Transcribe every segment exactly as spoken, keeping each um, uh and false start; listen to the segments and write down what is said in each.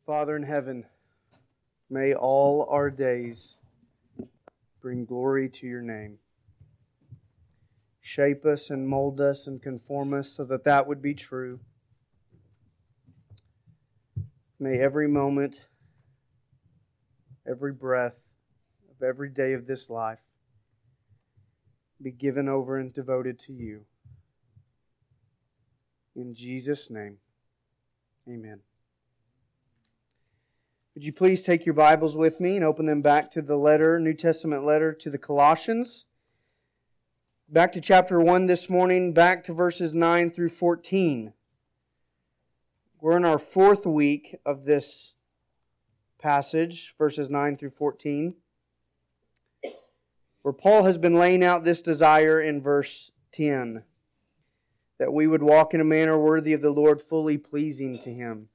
Father in heaven, may all our days bring glory to your name. Shape us and mold us and conform us so that that would be true. May every moment, every breath of every day of this life be given over and devoted to you. In Jesus' name, amen. Would you please take your Bibles with me and open them back to the letter, New Testament letter to the Colossians. Back to chapter one this morning, back to verses nine through fourteen. We're in our fourth week of this passage, verses nine through fourteen, where Paul has been laying out this desire in verse ten, that we would walk in a manner worthy of the Lord, fully pleasing to Him.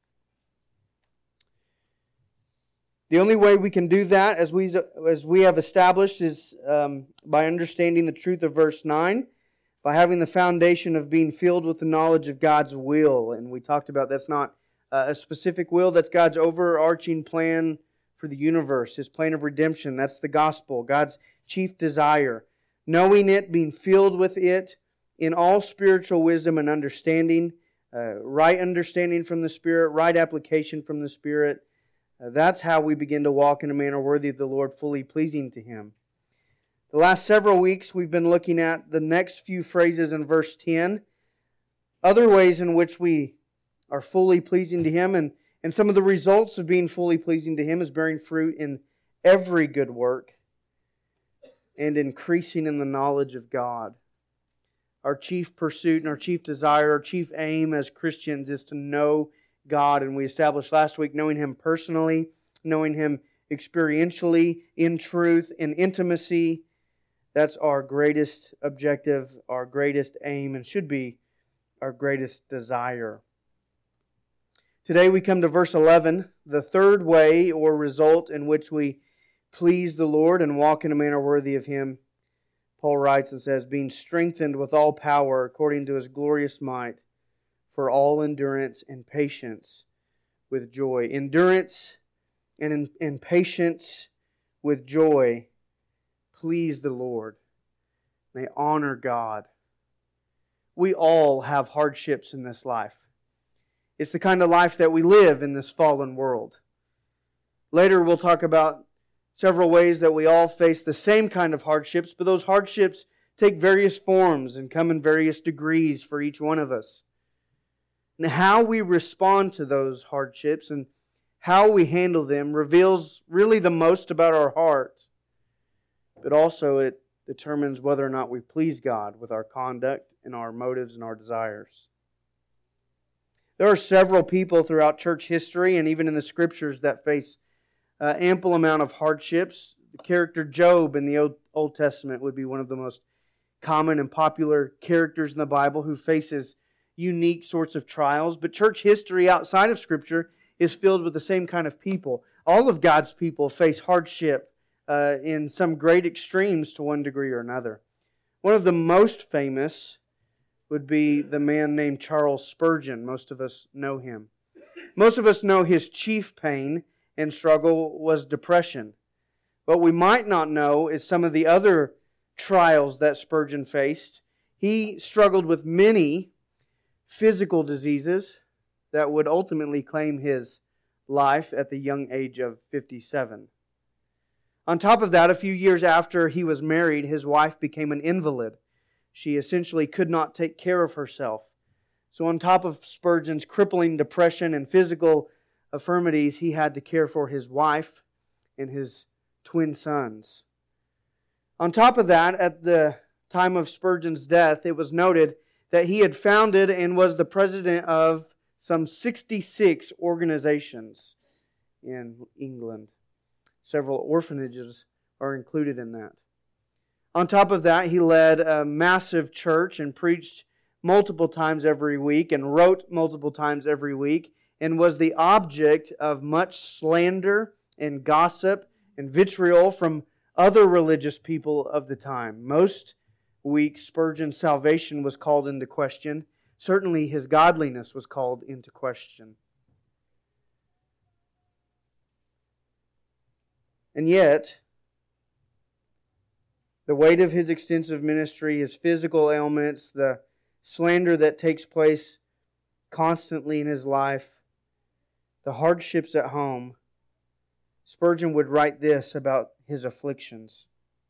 The only way we can do that, as we, as we have established, is um, by understanding the truth of verse nine, by having the foundation of being filled with the knowledge of God's will. And we talked about that's not uh, a specific will, that's God's overarching plan for the universe, His plan of redemption. That's the gospel, God's chief desire. Knowing it, being filled with it in all spiritual wisdom and understanding, uh, right understanding from the Spirit, right application from the Spirit. Uh, that's how we begin to walk in a manner worthy of the Lord, fully pleasing to Him. The last several weeks we've been looking at the next few phrases in verse ten, other ways in which we are fully pleasing to Him, and, and some of the results of being fully pleasing to Him is bearing fruit in every good work and increasing in the knowledge of God. Our chief pursuit and our chief desire, our chief aim as Christians is to know God, and we established last week knowing Him personally, knowing Him experientially, in truth, in intimacy. That's our greatest objective, our greatest aim, and should be our greatest desire. Today we come to verse eleven, the third way or result in which we please the Lord and walk in a manner worthy of Him. Paul writes and says, being strengthened with all power according to His glorious might, for all endurance and patience with joy. Endurance and, and patience with joy please the Lord. They honor God. We all have hardships in this life. It's the kind of life that we live in this fallen world. Later we'll talk about several ways that we all face the same kind of hardships, but those hardships take various forms and come in various degrees for each one of us. And how we respond to those hardships and how we handle them reveals really the most about our hearts. But also it determines whether or not we please God with our conduct and our motives and our desires. There are several people throughout church history and even in the Scriptures that face uh, ample amount of hardships. The character Job in the Old, Old Testament would be one of the most common and popular characters in the Bible who faces unique sorts of trials, but church history outside of Scripture is filled with the same kind of people. All of God's people face hardship uh, in some great extremes to one degree or another. One of the most famous would be the man named Charles Spurgeon. Most of us know him. Most of us know his chief pain and struggle was depression. What we might not know is some of the other trials that Spurgeon faced. He struggled with many physical diseases that would ultimately claim his life at the young age of fifty-seven. On top of that, a few years after he was married, his wife became an invalid. She essentially could not take care of herself. So on top of Spurgeon's crippling depression and physical infirmities, he had to care for his wife and his twin sons. On top of that, at the time of Spurgeon's death, it was noted that he had founded and was the president of some sixty-six organizations in England. Several orphanages are included in that. On top of that, he led a massive church and preached multiple times every week and wrote multiple times every week and was the object of much slander and gossip and vitriol from other religious people of the time. Most weeks, Spurgeon's salvation was called into question. Certainly his godliness was called into question. And yet, the weight of his extensive ministry, his physical ailments, the slander that takes place constantly in his life, the hardships at home, Spurgeon would write this about his afflictions.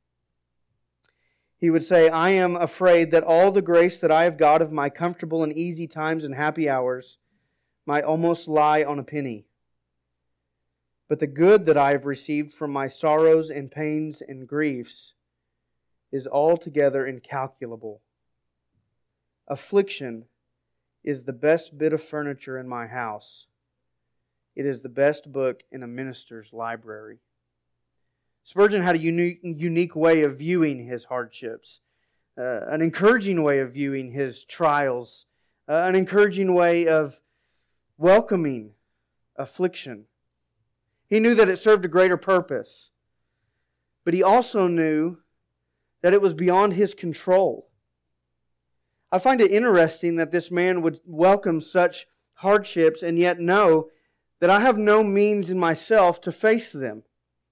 He would say, I am afraid that all the grace that I have got of my comfortable and easy times and happy hours might almost lie on a penny. But the good that I have received from my sorrows and pains and griefs is altogether incalculable. Affliction is the best bit of furniture in my house. It is the best book in a minister's library. Spurgeon had a unique, unique way of viewing his hardships, uh, an encouraging way of viewing his trials, uh, an encouraging way of welcoming affliction. He knew that it served a greater purpose, but he also knew that it was beyond his control. I find it interesting that this man would welcome such hardships and yet know that I have no means in myself to face them.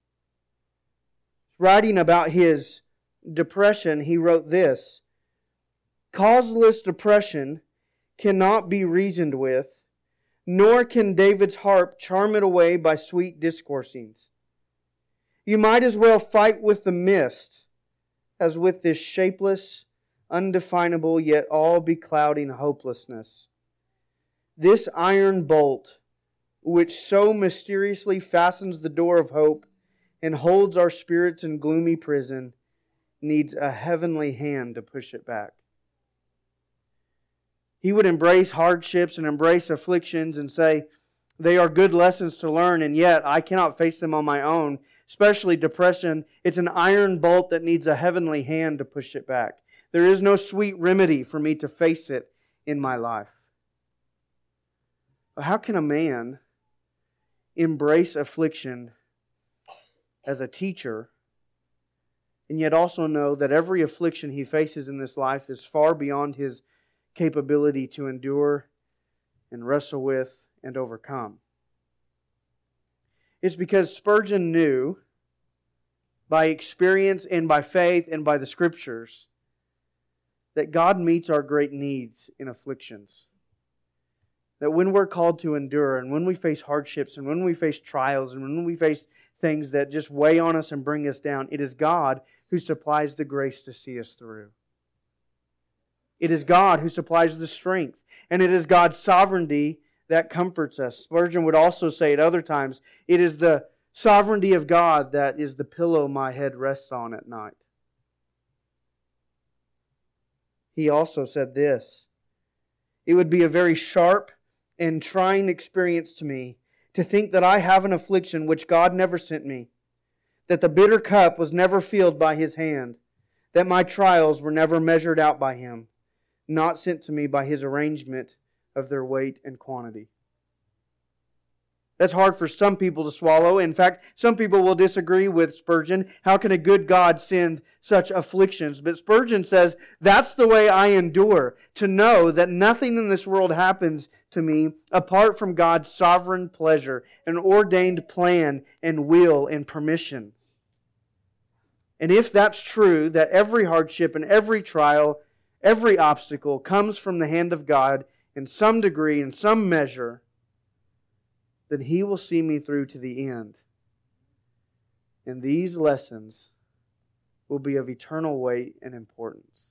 Writing about his depression, he wrote this, causeless depression cannot be reasoned with, nor can David's harp charm it away by sweet discoursings. You might as well fight with the mist as with this shapeless, undefinable, yet all-beclouding hopelessness. This iron bolt, which so mysteriously fastens the door of hope and holds our spirits in gloomy prison, needs a heavenly hand to push it back. He would embrace hardships and embrace afflictions and say, they are good lessons to learn, and yet I cannot face them on my own, especially depression. It's an iron bolt that needs a heavenly hand to push it back. There is no sweet remedy for me to face it in my life. But how can a man embrace affliction as a teacher and yet also know that every affliction he faces in this life is far beyond his capability to endure and wrestle with and overcome? It's because Spurgeon knew by experience and by faith and by the Scriptures that God meets our great needs in afflictions. That when we're called to endure and when we face hardships and when we face trials and when we face things that just weigh on us and bring us down, it is God who supplies the grace to see us through. It is God who supplies the strength. And it is God's sovereignty that comforts us. Spurgeon would also say at other times, it is the sovereignty of God that is the pillow my head rests on at night. He also said this, it would be a very sharp and trying experience to me to think that I have an affliction which God never sent me, that the bitter cup was never filled by His hand, that my trials were never measured out by Him, not sent to me by His arrangement of their weight and quantity. That's hard for some people to swallow. In fact, some people will disagree with Spurgeon. How can a good God send such afflictions? But Spurgeon says, that's the way I endure, to know that nothing in this world happens to me apart from God's sovereign pleasure, an ordained plan and will and permission. And if that's true, that every hardship and every trial, every obstacle comes from the hand of God in some degree, in some measure, then He will see me through to the end. And these lessons will be of eternal weight and importance.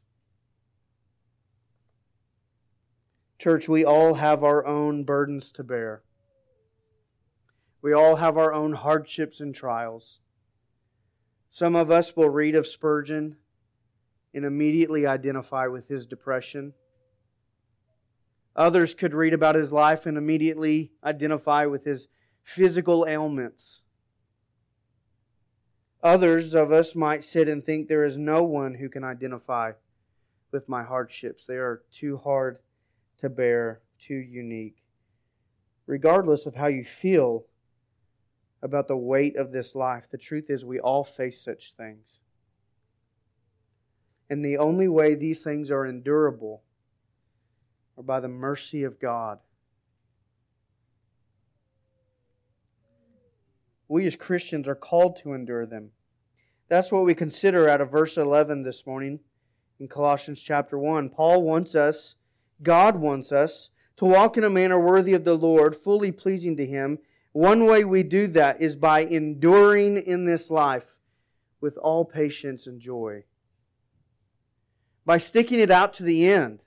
Church, we all have our own burdens to bear. We all have our own hardships and trials. Some of us will read of Spurgeon and immediately identify with his depression. Others could read about his life and immediately identify with his physical ailments. Others of us might sit and think there is no one who can identify with my hardships. They are too hard to bear, too unique. Regardless of how you feel about the weight of this life, the truth is we all face such things. And the only way these things are endurable are by the mercy of God. We as Christians are called to endure them. That's what we consider out of verse eleven this morning in Colossians chapter one. Paul wants us, God wants us, to walk in a manner worthy of the Lord, fully pleasing to Him. One way we do that is by enduring in this life with all patience and joy. By sticking it out to the end.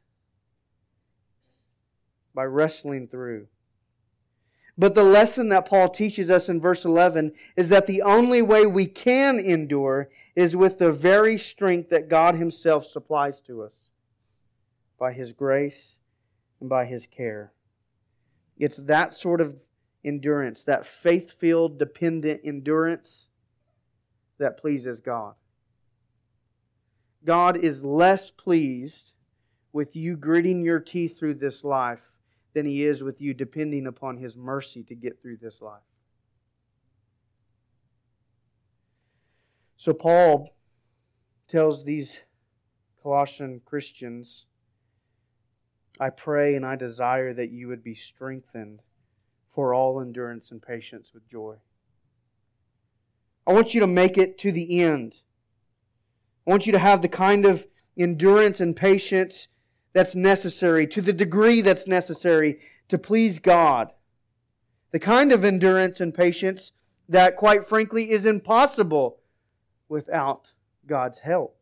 By wrestling through. But the lesson that Paul teaches us in verse eleven is that the only way we can endure is with the very strength that God Himself supplies to us. By His grace and by His care. It's that sort of endurance, that faith-filled, dependent endurance that pleases God. God is less pleased with you gritting your teeth through this life than He is with you depending upon His mercy to get through this life. So Paul tells these Colossian Christians, I pray and I desire that you would be strengthened for all endurance and patience with joy. I want you to make it to the end. I want you to have the kind of endurance and patience that's necessary, to the degree that's necessary to please God. The kind of endurance and patience that, quite frankly, is impossible without God's help.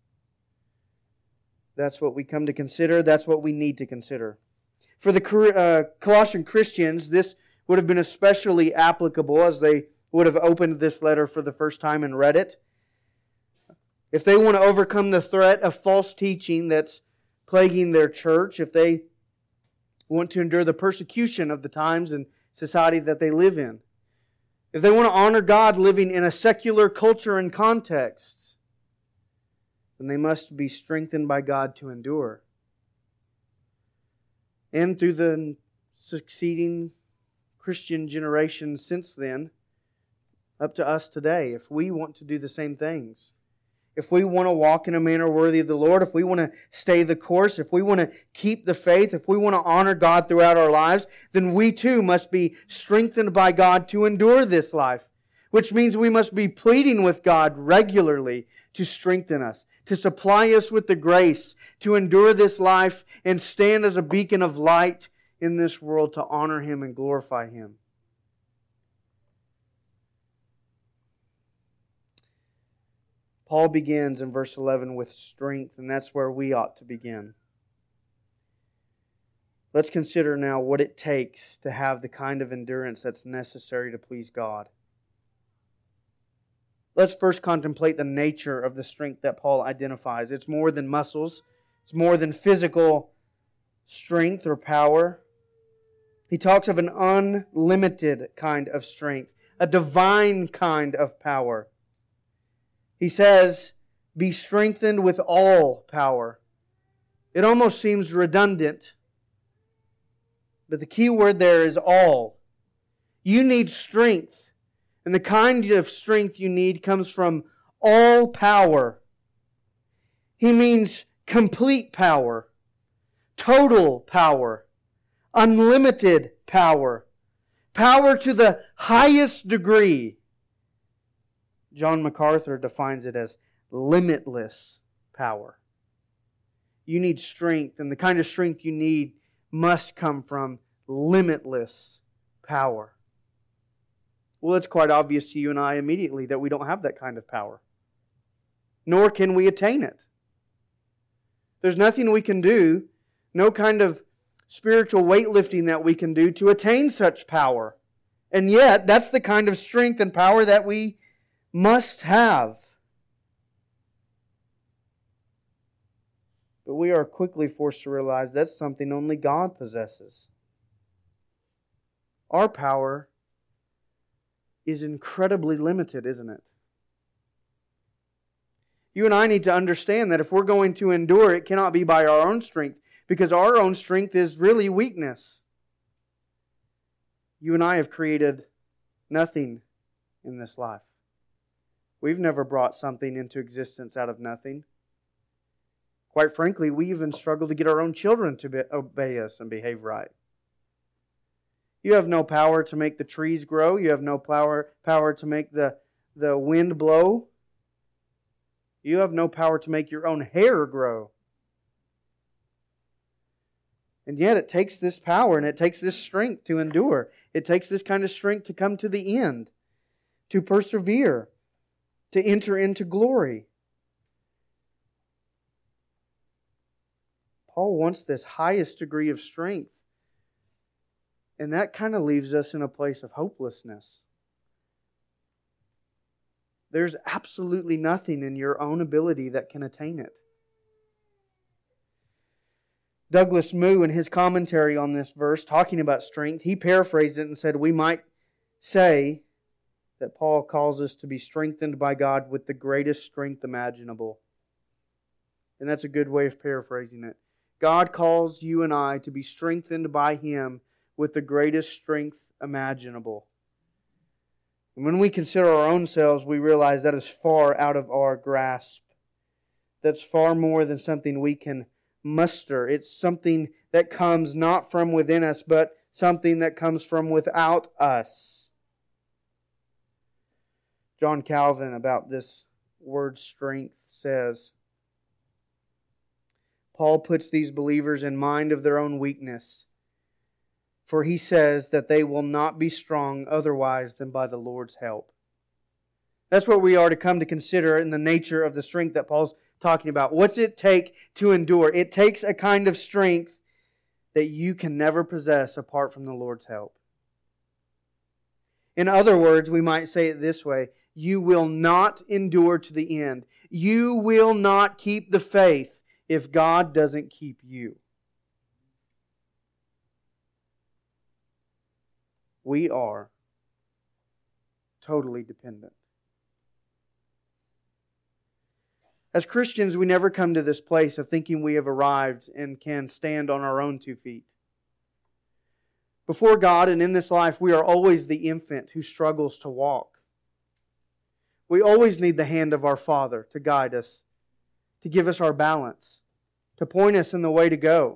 That's what we come to consider. That's what we need to consider. For the uh, Colossian Christians, this would have been especially applicable as they would have opened this letter for the first time and read it. If they want to overcome the threat of false teaching that's plaguing their church, if they want to endure the persecution of the times and society that they live in, if they want to honor God living in a secular culture and context, then they must be strengthened by God to endure. And through the succeeding Christian generations since then, up to us today, if we want to do the same things. If we want to walk in a manner worthy of the Lord, if we want to stay the course, if we want to keep the faith, if we want to honor God throughout our lives, then we too must be strengthened by God to endure this life. Which means we must be pleading with God regularly to strengthen us, to supply us with the grace to endure this life and stand as a beacon of light in this world to honor Him and glorify Him. Paul begins in verse eleven with strength, and that's where we ought to begin. Let's consider now what it takes to have the kind of endurance that's necessary to please God. Let's first contemplate the nature of the strength that Paul identifies. It's more than muscles. It's more than physical strength or power. He talks of an unlimited kind of strength, a divine kind of power. He says, be strengthened with all power. It almost seems redundant, but the key word there is all. You need strength, and the kind of strength you need comes from all power. He means complete power, total power, unlimited power, power to the highest degree. John MacArthur defines it as limitless power. You need strength, and the kind of strength you need must come from limitless power. Well, it's quite obvious to you and I immediately that we don't have that kind of power. Nor can we attain it. There's nothing we can do, no kind of spiritual weightlifting that we can do to attain such power. And yet, that's the kind of strength and power that we must have. But we are quickly forced to realize that's something only God possesses. Our power is incredibly limited, isn't it? You and I need to understand that if we're going to endure, it cannot be by our own strength, because our own strength is really weakness. You and I have created nothing in this life. We've never brought something into existence out of nothing. Quite frankly, we even struggle to get our own children to be, obey us and behave right. You have no power to make the trees grow. You have no power, power to make the, the wind blow. You have no power to make your own hair grow. And yet it takes this power and it takes this strength to endure. It takes this kind of strength to come to the end, to persevere, to enter into glory. Paul wants this highest degree of strength. And that kind of leaves us in a place of hopelessness. There's absolutely nothing in your own ability that can attain it. Douglas Moo, in his commentary on this verse, talking about strength, he paraphrased it and said, we might say that Paul calls us to be strengthened by God with the greatest strength imaginable. And that's a good way of paraphrasing it. God calls you and I to be strengthened by Him with the greatest strength imaginable. And when we consider our own selves, we realize that is far out of our grasp. That's far more than something we can muster. It's something that comes not from within us, but something that comes from without us. John Calvin, about this word strength, says, Paul puts these believers in mind of their own weakness, for he says that they will not be strong otherwise than by the Lord's help. That's what we are to come to consider in the nature of the strength that Paul's talking about. What's it take to endure? It takes a kind of strength that you can never possess apart from the Lord's help. In other words, we might say it this way: you will not endure to the end. You will not keep the faith if God doesn't keep you. We are totally dependent. As Christians, we never come to this place of thinking we have arrived and can stand on our own two feet. Before God and in this life, we are always the infant who struggles to walk. We always need the hand of our Father to guide us, to give us our balance, to point us in the way to go.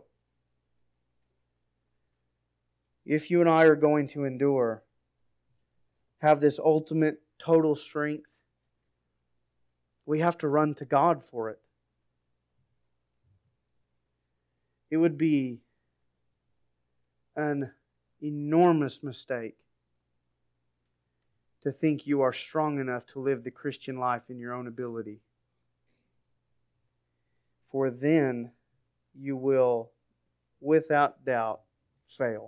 If you and I are going to endure, have this ultimate total strength, we have to run to God for it. It would be an enormous mistake to think you are strong enough to live the Christian life in your own ability. For then you will, without doubt, fail.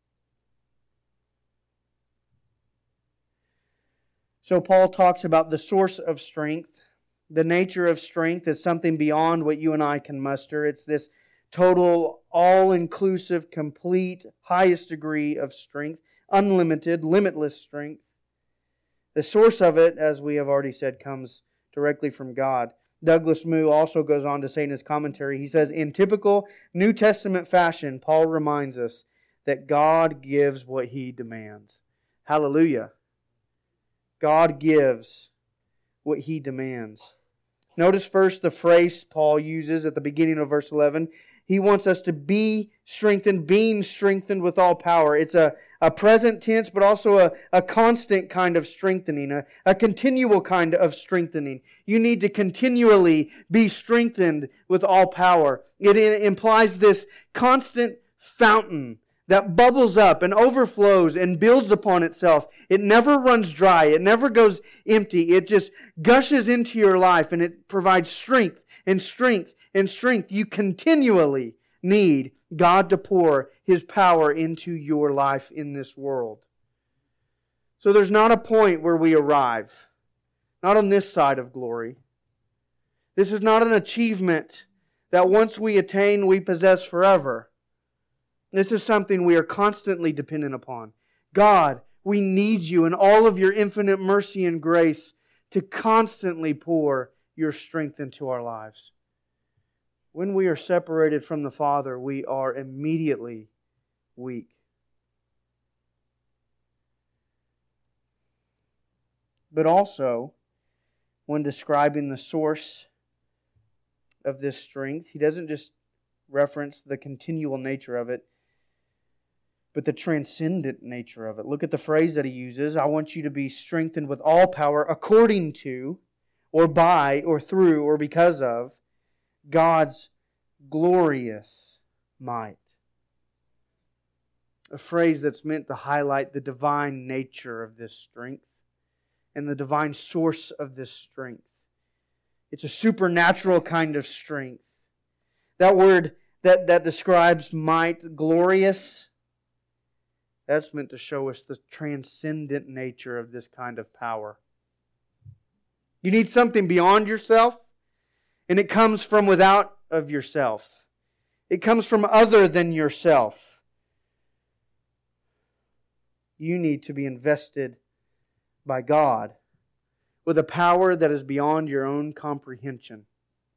So Paul talks about the source of strength. The nature of strength is something beyond what you and I can muster. It's this total, all-inclusive, complete, highest degree of strength, unlimited, limitless strength. The source of it, as we have already said, comes directly from God. Douglas Moo also goes on to say in his commentary, he says, in typical New Testament fashion, Paul reminds us that God gives what He demands. Hallelujah. God gives what He demands. Notice first the phrase Paul uses at the beginning of verse eleven. He wants us to be strengthened, being strengthened with all power. It's a, a present tense, but also a, a constant kind of strengthening, a, a continual kind of strengthening. You need to continually be strengthened with all power. It, it implies this constant fountain that bubbles up and overflows and builds upon itself. It never runs dry. It never goes empty. It just gushes into your life and it provides strength and strength and strength. You continually need God to pour His power into your life in this world. So there's not a point where we arrive. Not on this side of glory. This is not an achievement that once we attain, we possess forever. This is something we are constantly dependent upon. God, we need You in all of Your infinite mercy and grace to constantly pour Your strength into our lives. When we are separated from the Father, we are immediately weak. But also, when describing the source of this strength, he doesn't just reference the continual nature of it, but the transcendent nature of it. Look at the phrase that he uses. I want you to be strengthened with all power according to, or by, or through, or because of God's glorious might. A phrase that's meant to highlight the divine nature of this strength and the divine source of this strength. It's a supernatural kind of strength. That word that, that describes might, glorious, that's meant to show us the transcendent nature of this kind of power. You need something beyond yourself, and it comes from without of yourself. It comes from other than yourself. You need to be invested by God with a power that is beyond your own comprehension.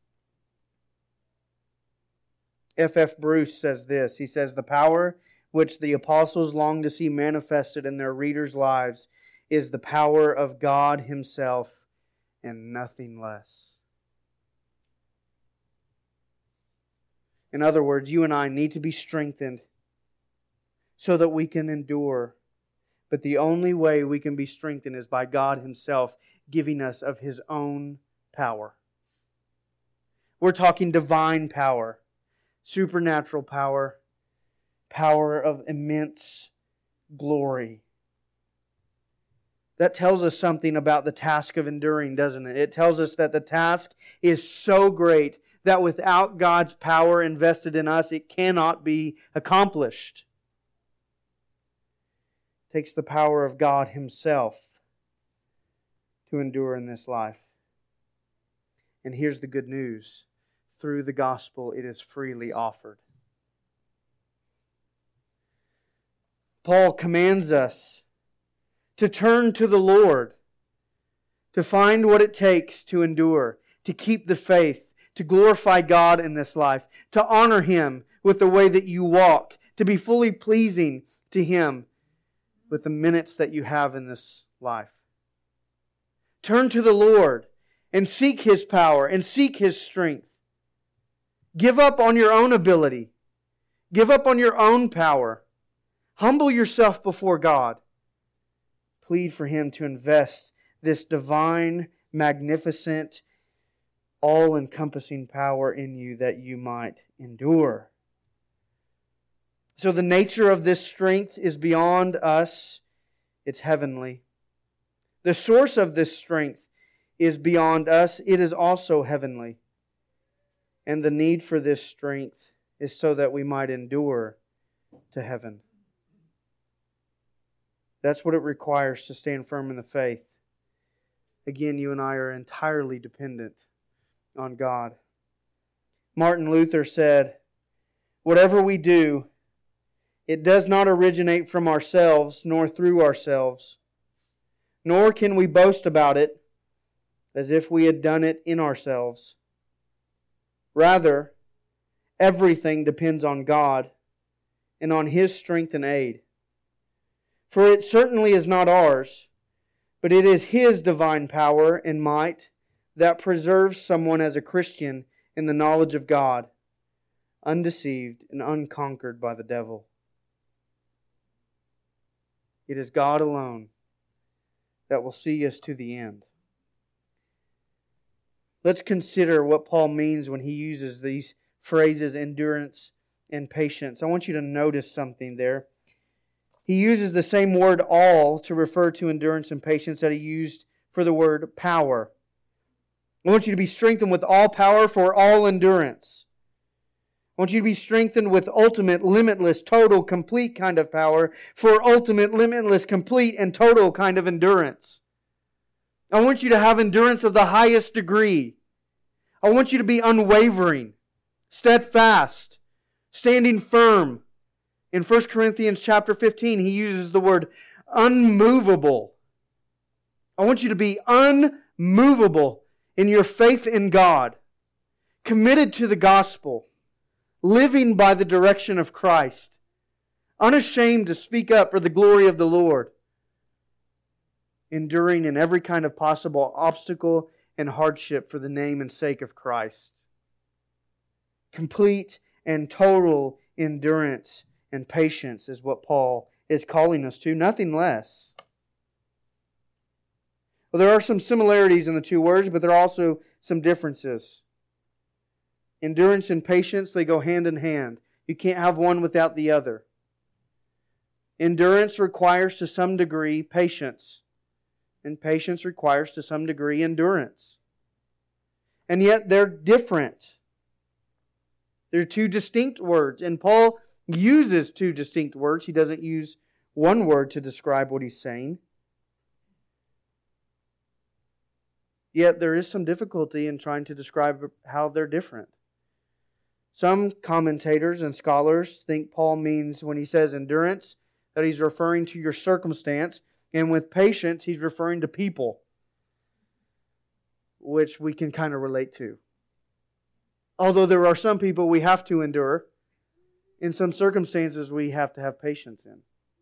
F F Bruce says this. He says, the power which the apostles long to see manifested in their readers' lives is the power of God Himself and nothing less. In other words, you and I need to be strengthened so that we can endure. But the only way we can be strengthened is by God Himself giving us of His own power. We're talking divine power, supernatural power, power of immense glory. That tells us something about the task of enduring, doesn't it? It tells us that the task is so great that without God's power invested in us, it cannot be accomplished. It takes the power of God Himself to endure in this life. And here's the good news. Through the gospel, it is freely offered. Paul commands us to turn to the Lord, to find what it takes to endure, to keep the faith, to glorify God in this life, to honor Him with the way that you walk, to be fully pleasing to Him with the minutes that you have in this life. Turn to the Lord and seek His power and seek His strength. Give up on your own ability. Give up on your own power. Humble yourself before God. Plead for Him to invest this divine, magnificent, all-encompassing power in you that you might endure. So the nature of this strength is beyond us. It's heavenly. The source of this strength is beyond us. It is also heavenly. And the need for this strength is so that we might endure to heaven. That's what it requires to stand firm in the faith. Again, you and I are entirely dependent on God. Martin Luther said, "Whatever we do, it does not originate from ourselves nor through ourselves, nor can we boast about it as if we had done it in ourselves. Rather, everything depends on God and on His strength and aid. For it certainly is not ours, but it is His divine power and might that preserves someone as a Christian in the knowledge of God, undeceived and unconquered by the devil." It is God alone that will see us to the end. Let's consider what Paul means when he uses these phrases, endurance and patience. I want you to notice something there. He uses the same word all to refer to endurance and patience that he used for the word power. I want you to be strengthened with all power for all endurance. I want you to be strengthened with ultimate, limitless, total, complete kind of power for ultimate, limitless, complete, and total kind of endurance. I want you to have endurance of the highest degree. I want you to be unwavering, steadfast, standing firm. In First Corinthians chapter fifteen, he uses the word unmovable. I want you to be unmovable in your faith in God, committed to the gospel, living by the direction of Christ, unashamed to speak up for the glory of the Lord, enduring in every kind of possible obstacle and hardship for the name and sake of Christ. Complete and total endurance and patience is what Paul is calling us to, nothing less. Well, there are some similarities in the two words, but there are also some differences. Endurance and patience, they go hand in hand. You can't have one without the other. Endurance requires to some degree patience, and patience requires to some degree endurance. And yet they're different. They're two distinct words, and Paul uses two distinct words. He doesn't use one word to describe what he's saying. Yet there is some difficulty in trying to describe how they're different. Some commentators and scholars think Paul means, when he says endurance, that he's referring to your circumstance, and with patience, he's referring to people, which we can kind of relate to. Although there are some people we have to endure, in some circumstances we have to have patience in.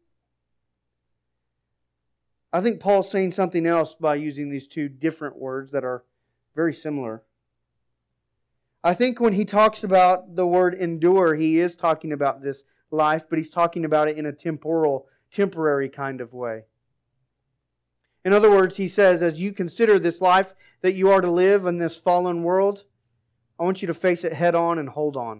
I think Paul's saying something else by using these two different words that are very similar. I think when he talks about the word endure, he is talking about this life, but he's talking about it in a temporal, temporary kind of way. In other words, he says, as you consider this life that you are to live in this fallen world, I want you to face it head on and hold on.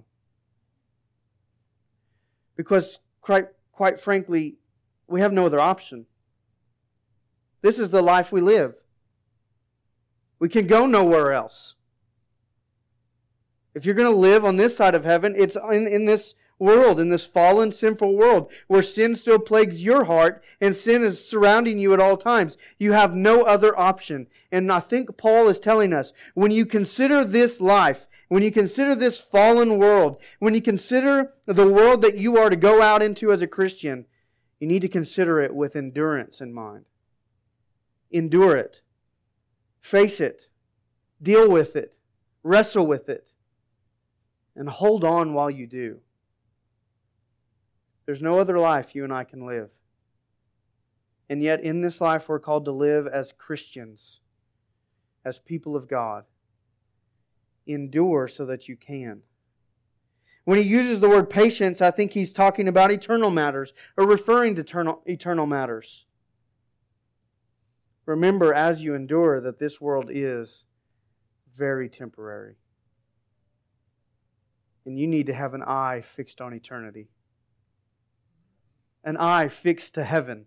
Because, quite, quite frankly, we have no other option. This is the life we live. We can go nowhere else. If you're going to live on this side of heaven, it's in, in this world, in this fallen, sinful world, where sin still plagues your heart and sin is surrounding you at all times. You have no other option. And I think Paul is telling us, when you consider this life, when you consider this fallen world, when you consider the world that you are to go out into as a Christian, you need to consider it with endurance in mind. Endure it. Face it. Deal with it. Wrestle with it. And hold on while you do. There's no other life you and I can live. And yet in this life we're called to live as Christians, as people of God. Endure so that you can. When he uses the word patience, I think he's talking about eternal matters, or referring to eternal, eternal matters. Remember as you endure that this world is very temporary. And you need to have an eye fixed on eternity. An eye fixed to heaven.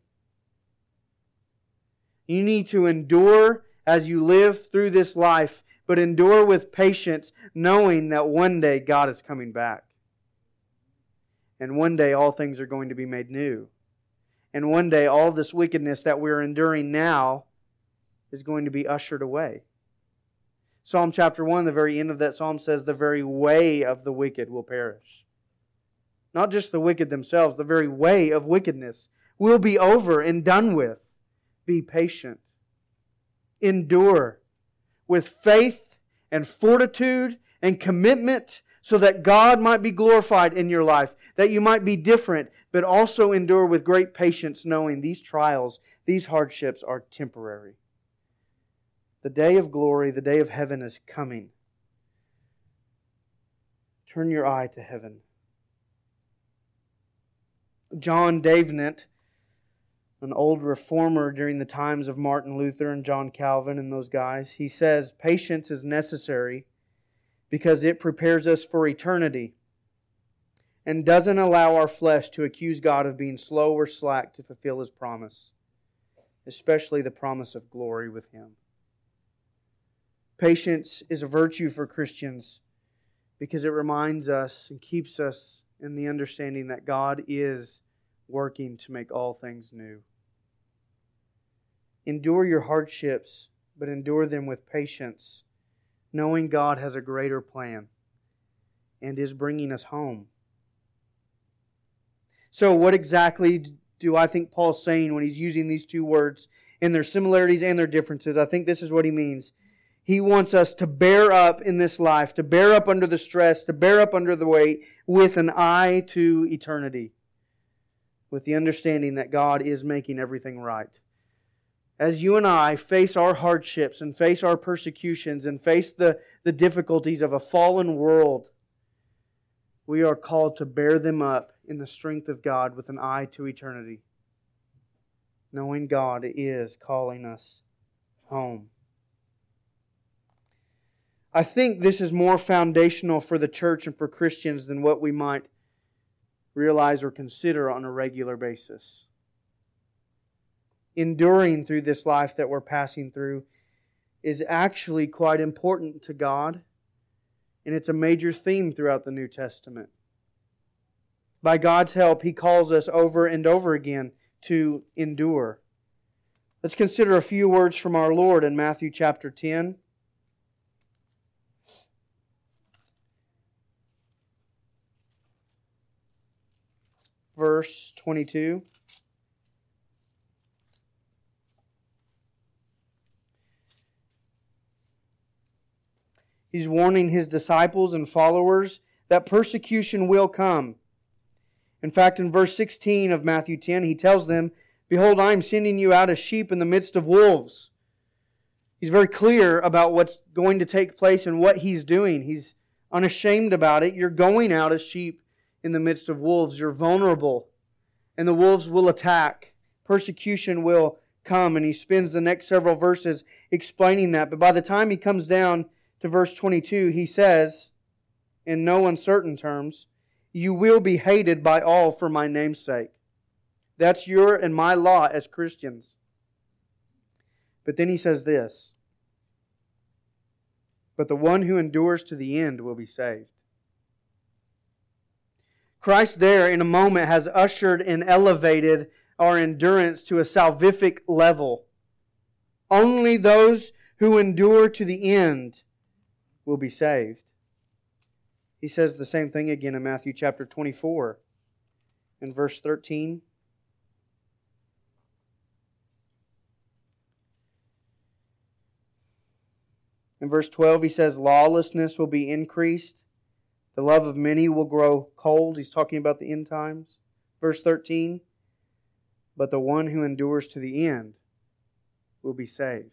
You need to endure as you live through this life, but endure with patience, knowing that one day God is coming back. And one day all things are going to be made new. And one day all this wickedness that we're enduring now is going to be ushered away. Psalm chapter one, the very end of that psalm says, the very way of the wicked will perish. Not just the wicked themselves, the very way of wickedness will be over and done with. Be patient. Endure with faith and fortitude and commitment so that God might be glorified in your life, that you might be different, but also endure with great patience, knowing these trials, these hardships are temporary. The day of glory, the day of heaven is coming. Turn your eye to heaven. John Davenant, an old reformer during the times of Martin Luther and John Calvin and those guys, he says, patience is necessary because it prepares us for eternity and doesn't allow our flesh to accuse God of being slow or slack to fulfill His promise, especially the promise of glory with Him. Patience is a virtue for Christians because it reminds us and keeps us in the understanding that God is working to make all things new. Endure your hardships, but endure them with patience, knowing God has a greater plan and is bringing us home. So what exactly do I think Paul's saying when he's using these two words in their similarities and their differences? I think this is what he means. He wants us to bear up in this life, to bear up under the stress, to bear up under the weight with an eye to eternity, with the understanding that God is making everything right. As you and I face our hardships and face our persecutions and face the, the difficulties of a fallen world, we are called to bear them up in the strength of God with an eye to eternity, knowing God is calling us home. I think this is more foundational for the church and for Christians than what we might realize or consider on a regular basis. Enduring through this life that we're passing through is actually quite important to God, and it's a major theme throughout the New Testament. By God's help, He calls us over and over again to endure. Let's consider a few words from our Lord in Matthew chapter ten. Verse twenty-two. He's warning His disciples and followers that persecution will come. In fact, in verse sixteen of Matthew ten, He tells them, "Behold, I am sending you out as sheep in the midst of wolves." He's very clear about what's going to take place and what He's doing. He's unashamed about it. You're going out as sheep in the midst of wolves. You're vulnerable, and the wolves will attack. Persecution will come, and He spends the next several verses explaining that. But by the time He comes down to verse twenty-two, He says, in no uncertain terms, "You will be hated by all for my name's sake." That's your and my lot as Christians. But then He says this, "But the one who endures to the end will be saved." Christ there in a moment has ushered and elevated our endurance to a salvific level. Only those who endure to the end will be saved. He says the same thing again in Matthew chapter twenty-four in verse thirteen. In verse twelve He says, "Lawlessness will be increased. The love of many will grow cold." He's talking about the end times. Verse thirteen, "But the one who endures to the end will be saved."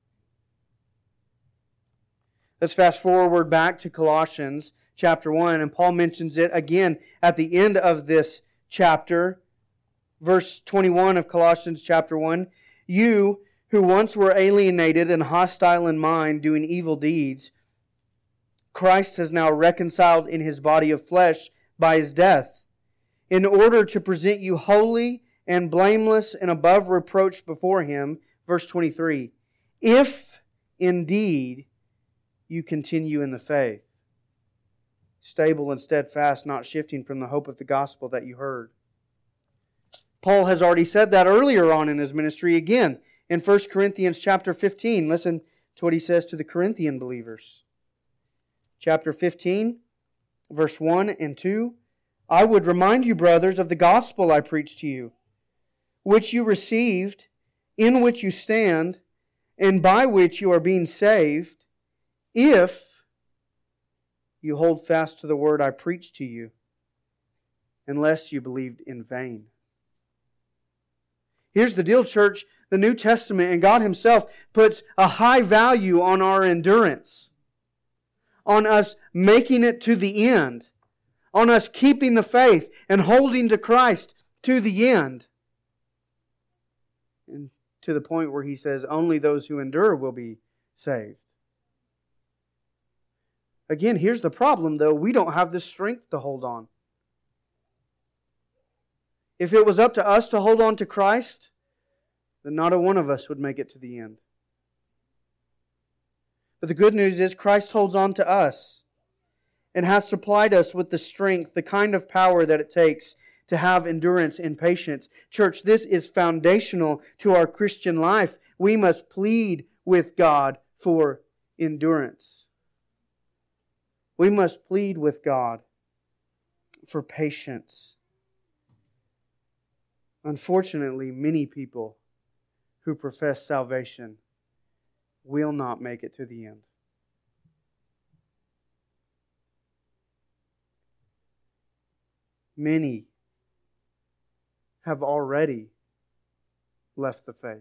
Let's fast forward back to Colossians chapter one, and Paul mentions it again at the end of this chapter. Verse twenty-one of Colossians chapter one, "You who once were alienated and hostile in mind, doing evil deeds, Christ has now reconciled in His body of flesh by His death, in order to present you holy and blameless and above reproach before Him." Verse twenty-three, "If indeed you continue in the faith, stable and steadfast, not shifting from the hope of the gospel that you heard." Paul has already said that earlier on in his ministry. Again, in First Corinthians chapter fifteen, listen to what he says to the Corinthian believers. Chapter fifteen, verse one and two. "I would remind you, brothers, of the gospel I preached to you, which you received, in which you stand, and by which you are being saved, if you hold fast to the word I preached to you, unless you believed in vain." Here's the deal, church. The New Testament and God Himself puts a high value on our endurance, on us making it to the end, on us keeping the faith and holding to Christ to the end. And to the point where He says, only those who endure will be saved. Again, here's the problem though. We don't have the strength to hold on. If it was up to us to hold on to Christ, then not a one of us would make it to the end. But the good news is Christ holds on to us and has supplied us with the strength, the kind of power that it takes to have endurance and patience. Church, this is foundational to our Christian life. We must plead with God for endurance. We must plead with God for patience. Unfortunately, many people who profess salvation will not make it to the end. Many have already left the faith.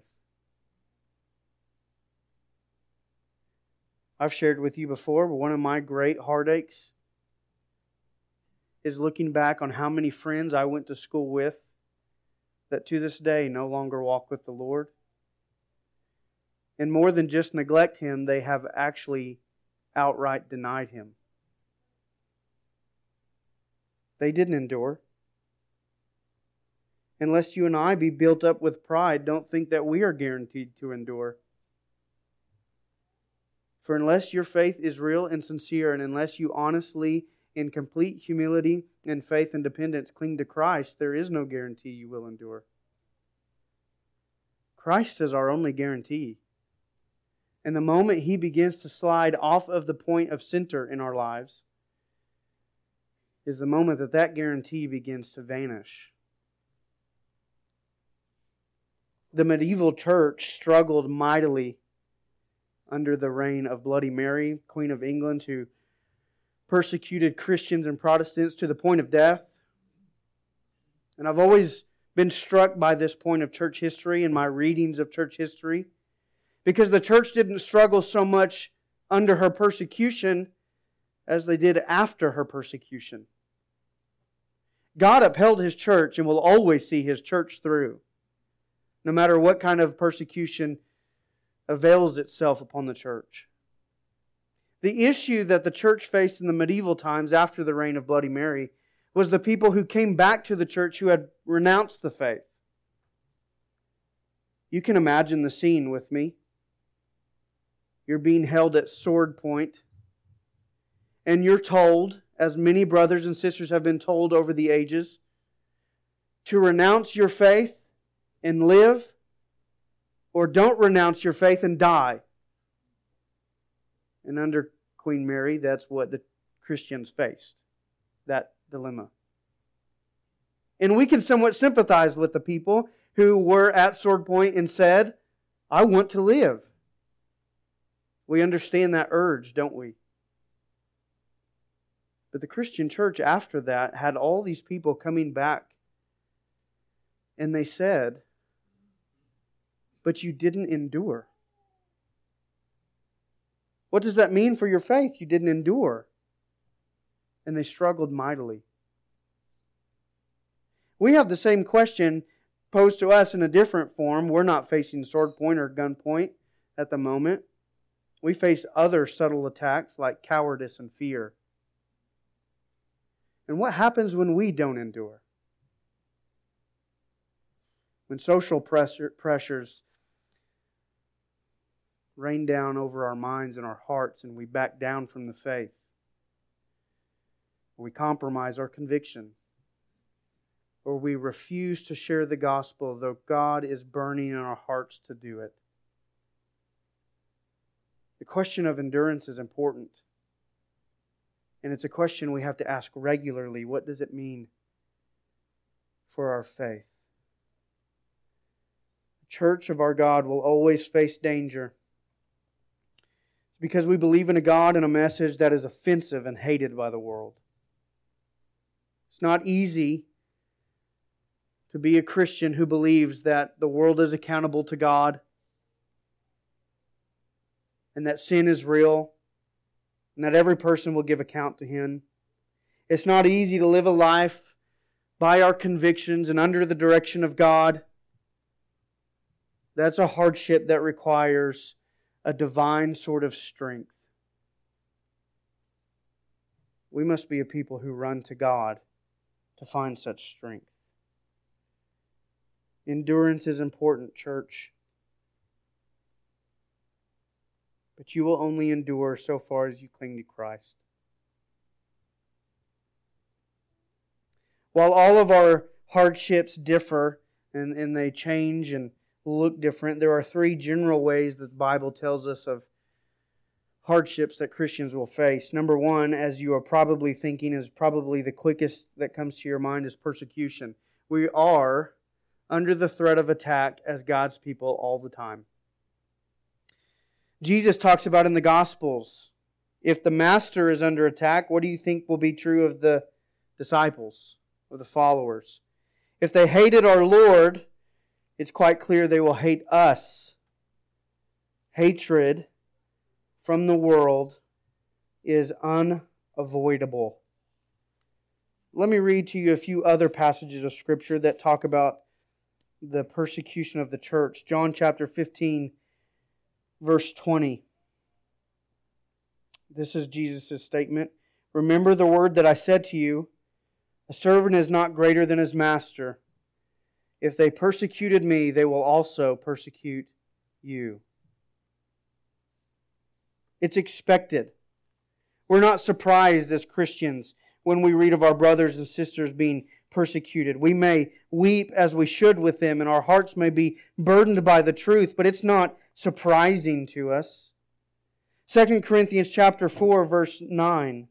I've shared with you before, but one of my great heartaches is looking back on how many friends I went to school with that to this day no longer walk with the Lord. And more than just neglect Him, they have actually outright denied Him. They didn't endure. Unless you and I be built up with pride, don't think that we are guaranteed to endure. For unless your faith is real and sincere, and unless you honestly, in complete humility and faith and dependence, cling to Christ, there is no guarantee you will endure. Christ is our only guarantee. And the moment He begins to slide off of the point of center in our lives is the moment that that guarantee begins to vanish. The medieval church struggled mightily under the reign of Bloody Mary, Queen of England, who persecuted Christians and Protestants to the point of death. And I've always been struck by this point of church history in my readings of church history, because the church didn't struggle so much under her persecution as they did after her persecution. God upheld His church and will always see His church through, no matter what kind of persecution avails itself upon the church. The issue that the church faced in the medieval times after the reign of Bloody Mary was the people who came back to the church who had renounced the faith. You can imagine the scene with me. You're being held at sword point, and you're told, as many brothers and sisters have been told over the ages, to renounce your faith and live, or don't renounce your faith and die. And under Queen Mary, that's what the Christians faced, that dilemma. And we can somewhat sympathize with the people who were at sword point and said, I want to live. We understand that urge, don't we? But the Christian church after that had all these people coming back, and they said, but you didn't endure. What does that mean for your faith? You didn't endure. And they struggled mightily. We have the same question posed to us in a different form. We're not facing sword point or gun point at the moment. We face other subtle attacks like cowardice and fear. And what happens when we don't endure? When social pressure, pressures rain down over our minds and our hearts and we back down from the faith. Or we compromise our conviction. Or we refuse to share the gospel though God is burning in our hearts to do it. The question of endurance is important. And it's a question we have to ask regularly. What does it mean for our faith? The church of our God will always face danger. It's because we believe in a God and a message that is offensive and hated by the world. It's not easy to be a Christian who believes that the world is accountable to God and that sin is real and that every person will give account to Him. It's not easy to live a life by our convictions and under the direction of God. That's a hardship that requires a divine sort of strength. We must be a people who run to God to find such strength. Endurance is important, church. But you will only endure so far as you cling to Christ. While all of our hardships differ and, and they change and look different, there are three general ways that the Bible tells us of hardships that Christians will face. Number one, as you are probably thinking, is probably the quickest that comes to your mind, is persecution. We are under the threat of attack as God's people all the time. Jesus talks about in the Gospels, if the Master is under attack, what do you think will be true of the disciples, of the followers? If they hated our Lord, it's quite clear they will hate us. Hatred from the world is unavoidable. Let me read to you a few other passages of Scripture that talk about the persecution of the church. John chapter fifteen, verse twenty. This is Jesus' statement. Remember the word that I said to you, a servant is not greater than his master. If they persecuted me, they will also persecute you. It's expected. We're not surprised as Christians when we read of our brothers and sisters being persecuted. We may weep as we should with them, and our hearts may be burdened by the truth, but it's not surprising to us. Second Corinthians chapter four, verse nine.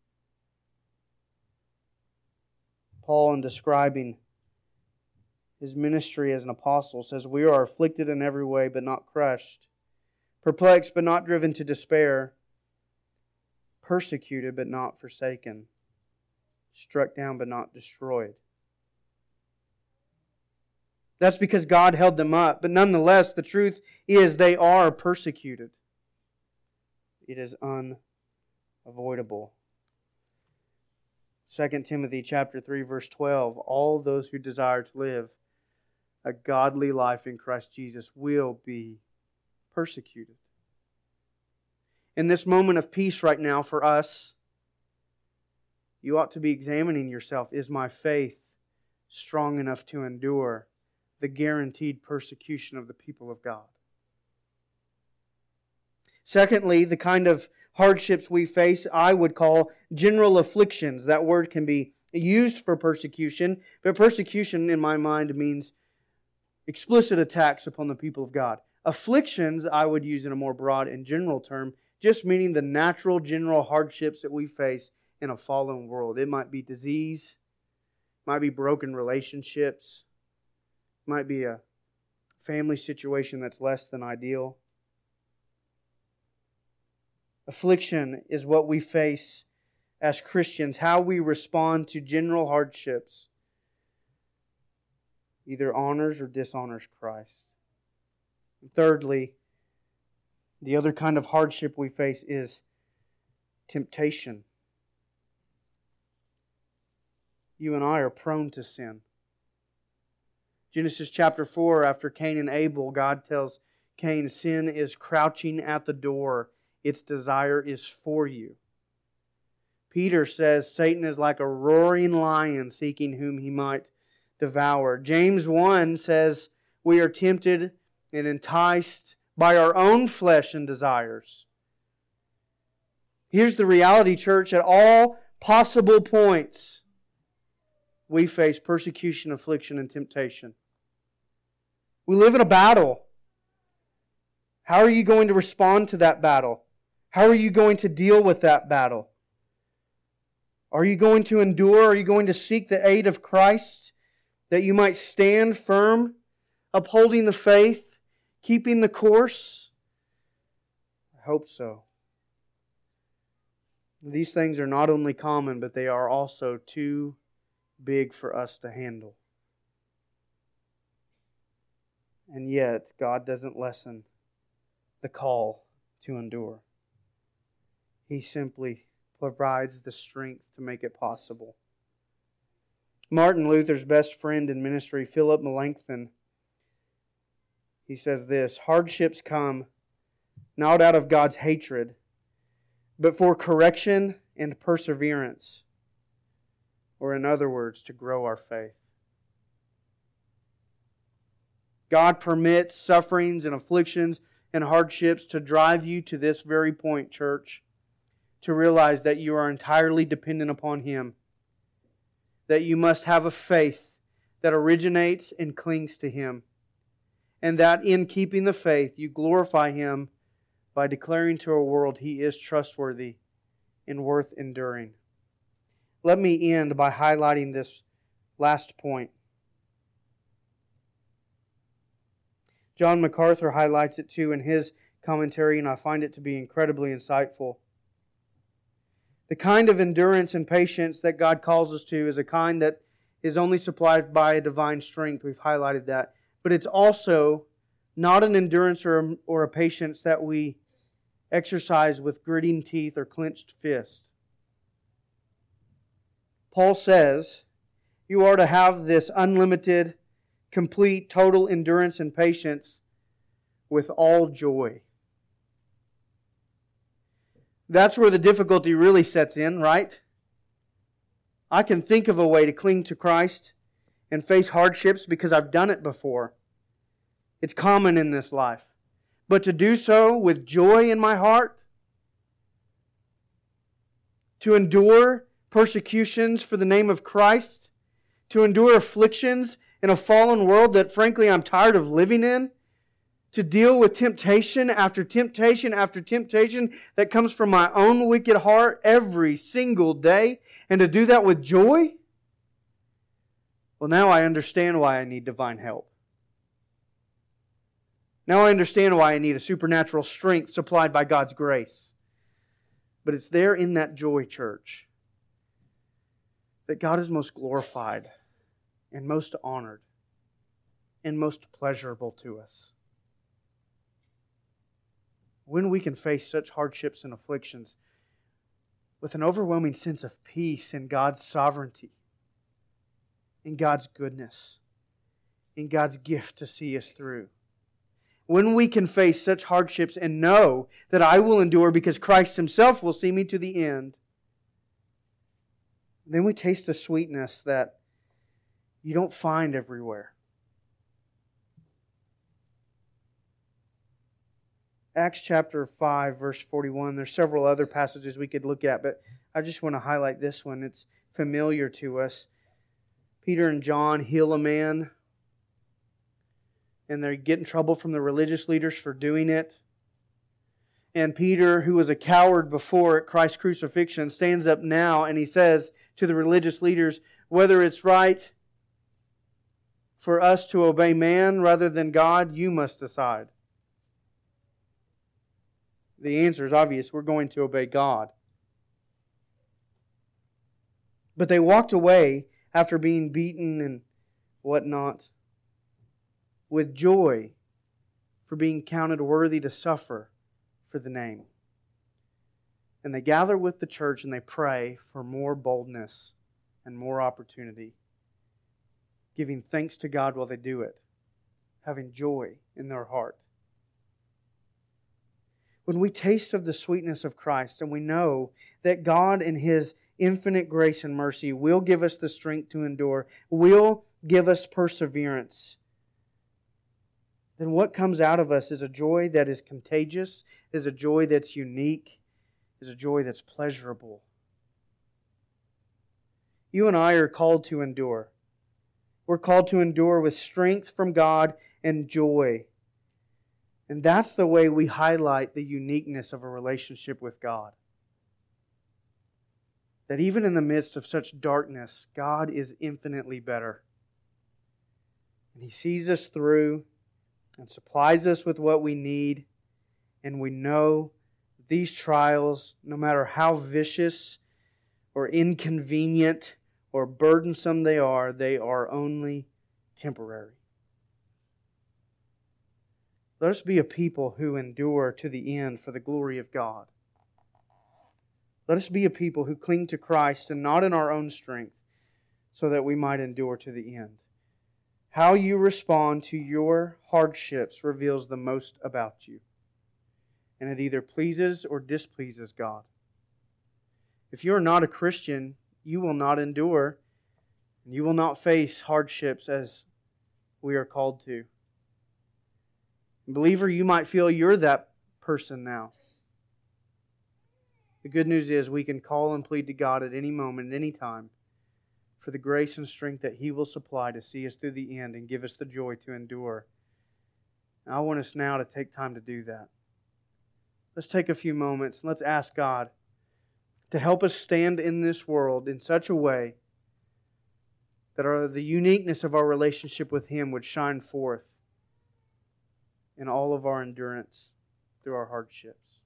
Paul, in describing his ministry as an apostle, says, "We are afflicted in every way, but not crushed. Perplexed, but not driven to despair. Persecuted, but not forsaken. Struck down, but not destroyed." That's because God held them up. But nonetheless, the truth is they are persecuted. It is unavoidable. Second Timothy chapter three, verse twelve. All those who desire to live a godly life in Christ Jesus will be persecuted. In this moment of peace right now for us, you ought to be examining yourself. Is my faith strong enough to endure the guaranteed persecution of the people of God? Secondly, the kind of hardships we face, I would call general afflictions. That word can be used for persecution, but persecution in my mind means explicit attacks upon the people of God. Afflictions, I would use in a more broad and general term, just meaning the natural general hardships that we face in a fallen world. It might be disease, might be broken relationships, might be a family situation that's less than ideal. Affliction is what we face as Christians, how we respond to general hardships either honors or dishonors Christ. And thirdly, the other kind of hardship we face is temptation. You and I are prone to sin. Genesis chapter four, after Cain and Abel, God tells Cain, sin is crouching at the door. Its desire is for you. Peter says Satan is like a roaring lion seeking whom he might devour. James one says we are tempted and enticed by our own flesh and desires. Here's the reality, church. At all possible points, we face persecution, affliction, and temptation. We live in a battle. How are you going to respond to that battle? How are you going to deal with that battle? Are you going to endure? Are you going to seek the aid of Christ that you might stand firm, upholding the faith, keeping the course? I hope so. These things are not only common, but they are also too big for us to handle. And yet, God doesn't lessen the call to endure. He simply provides the strength to make it possible. Martin Luther's best friend in ministry, Philip Melanchthon, he says this: hardships come not out of God's hatred, but for correction and perseverance, or in other words, to grow our faith. God permits sufferings and afflictions and hardships to drive you to this very point, church, to realize that you are entirely dependent upon Him, that you must have a faith that originates and clings to Him, and that in keeping the faith, you glorify Him by declaring to a world He is trustworthy and worth enduring. Let me end by highlighting this last point. John MacArthur highlights it too in his commentary, and I find it to be incredibly insightful. The kind of endurance and patience that God calls us to is a kind that is only supplied by a divine strength. We've highlighted that. But it's also not an endurance or a, or a patience that we exercise with gritting teeth or clenched fist. Paul says you are to have this unlimited, complete, total endurance and patience with all joy. That's where the difficulty really sets in, right? I can think of a way to cling to Christ and face hardships because I've done it before. It's common in this life. But to do so with joy in my heart, to endure persecutions for the name of Christ, to endure afflictions in a fallen world that frankly I'm tired of living in, to deal with temptation after temptation after temptation that comes from my own wicked heart every single day, and to do that with joy? Well, now I understand why I need divine help. Now I understand why I need a supernatural strength supplied by God's grace. But it's there in that joy, church, that God is most glorified and most honored and most pleasurable to us. When we can face such hardships and afflictions with an overwhelming sense of peace in God's sovereignty, in God's goodness, in God's gift to see us through. When we can face such hardships and know that I will endure because Christ Himself will see me to the end, then we taste a sweetness that you don't find everywhere. Acts chapter five, verse forty-one. There's several other passages we could look at, but I just want to highlight this one. It's familiar to us. Peter and John heal a man, and they get in trouble from the religious leaders for doing it. And Peter, who was a coward before at Christ's crucifixion, stands up now and he says to the religious leaders, whether it's right for us to obey man rather than God, you must decide. The answer is obvious. We're going to obey God. But they walked away after being beaten and whatnot with joy for being counted worthy to suffer for the name. And they gather with the church and they pray for more boldness and more opportunity, giving thanks to God while they do it, having joy in their heart. When we taste of the sweetness of Christ and we know that God in His infinite grace and mercy will give us the strength to endure, will give us perseverance, then what comes out of us is a joy that is contagious, is a joy that's unique, is a joy that's pleasurable. You and I are called to endure. We're called to endure with strength from God and joy. And that's the way we highlight the uniqueness of a relationship with God. That even in the midst of such darkness, God is infinitely better. And He sees us through and supplies us with what we need. And we know these trials, no matter how vicious or inconvenient or burdensome they are, they are only temporary. Let us be a people who endure to the end for the glory of God. Let us be a people who cling to Christ and not in our own strength, so that we might endure to the end. How you respond to your hardships reveals the most about you. And it either pleases or displeases God. If you are not a Christian, you will not endure, and you will not face hardships as we are called to. Believer, you might feel you're that person now. The good news is we can call and plead to God at any moment, at any time, for the grace and strength that He will supply to see us through the end and give us the joy to endure. And I want us now to take time to do that. Let's take a few moments and let's ask God to help us stand in this world in such a way that our, the uniqueness of our relationship with Him would shine forth in all of our endurance through our hardships.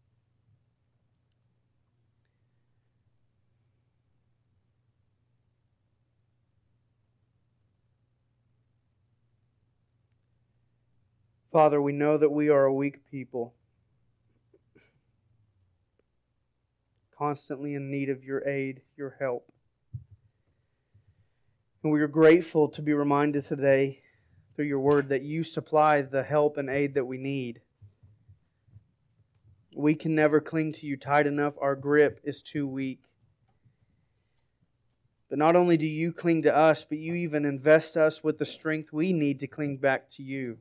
Father, we know that we are a weak people, constantly in need of Your aid, Your help. And we are grateful to be reminded today through your word that you supply the help and aid that we need. We can never cling to you tight enough. Our grip is too weak. But not only do you cling to us, but you even invest us with the strength we need to cling back to you.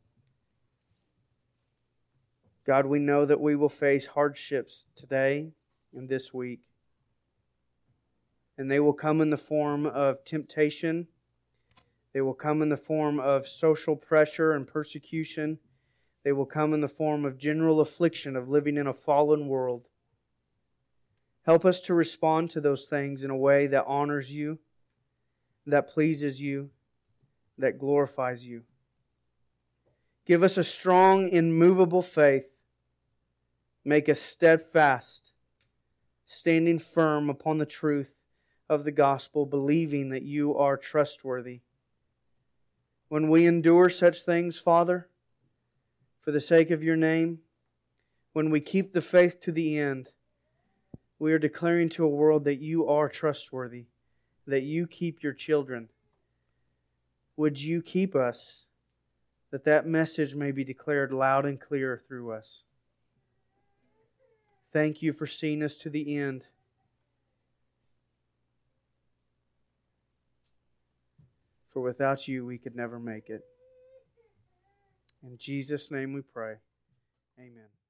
God, we know that we will face hardships today and this week. And they will come in the form of temptation. They will come in the form of social pressure and persecution. They will come in the form of general affliction of living in a fallen world. Help us to respond to those things in a way that honors you, that pleases you, that glorifies you. Give us a strong, immovable faith. Make us steadfast, standing firm upon the truth of the gospel, believing that you are trustworthy. When we endure such things, Father, for the sake of your name, when we keep the faith to the end, we are declaring to a world that you are trustworthy, that you keep your children. Would you keep us, that that message may be declared loud and clear through us. Thank you for seeing us to the end. For without you, we could never make it. In Jesus' name we pray. Amen.